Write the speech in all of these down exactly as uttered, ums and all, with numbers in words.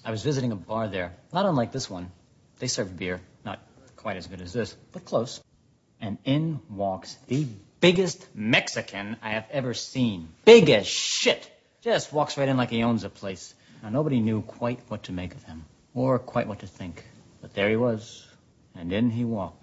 I was visiting a bar there, not unlike this one. They serve beer, not quite as good as this, but close. And in walks the biggest Mexican I have ever seen. Big as shit. Just walks right in like he owns the place. Now, nobody knew quite what to make of him, or quite what to think. But there he was, and in he walked.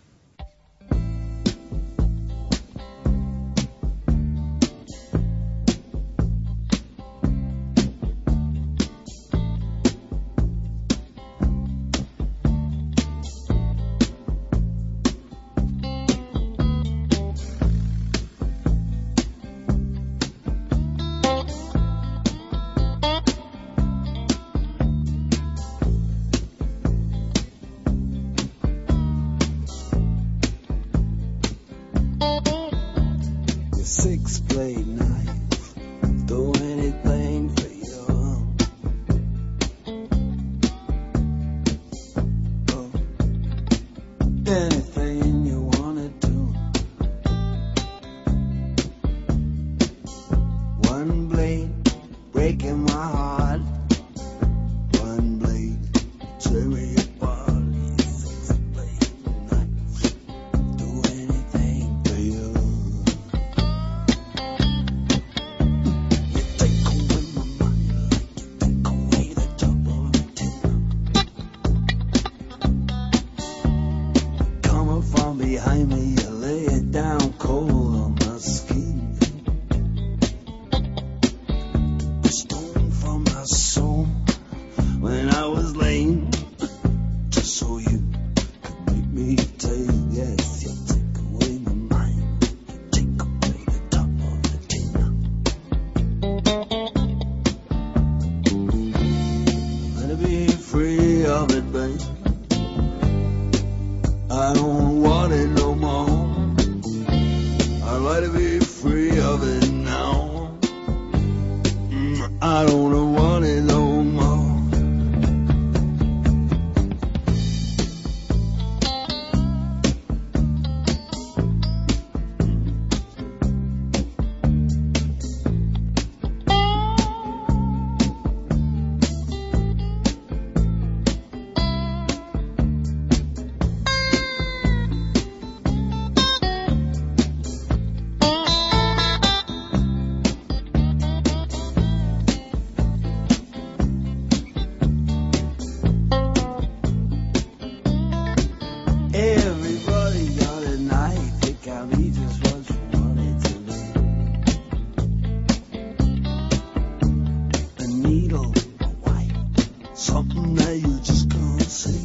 Six blade knife, do anything for you. Oh, anything you wanna do. One blade breaking my heart, one blade tear me apart. Six blade knife, do anything for you. From behind me, you lay it down cold on my skin. A stone from my soul when I was lame, just so you could make me tell you yes. You take away my mind, you take away the top of the tin. Let it be free of it, babe. I don't want it no more. I'd like to be free of it now. Mm, I don't want it no more. Everybody got a knife, they got me just what you wanted to be. A needle, a white, something that you just can't see.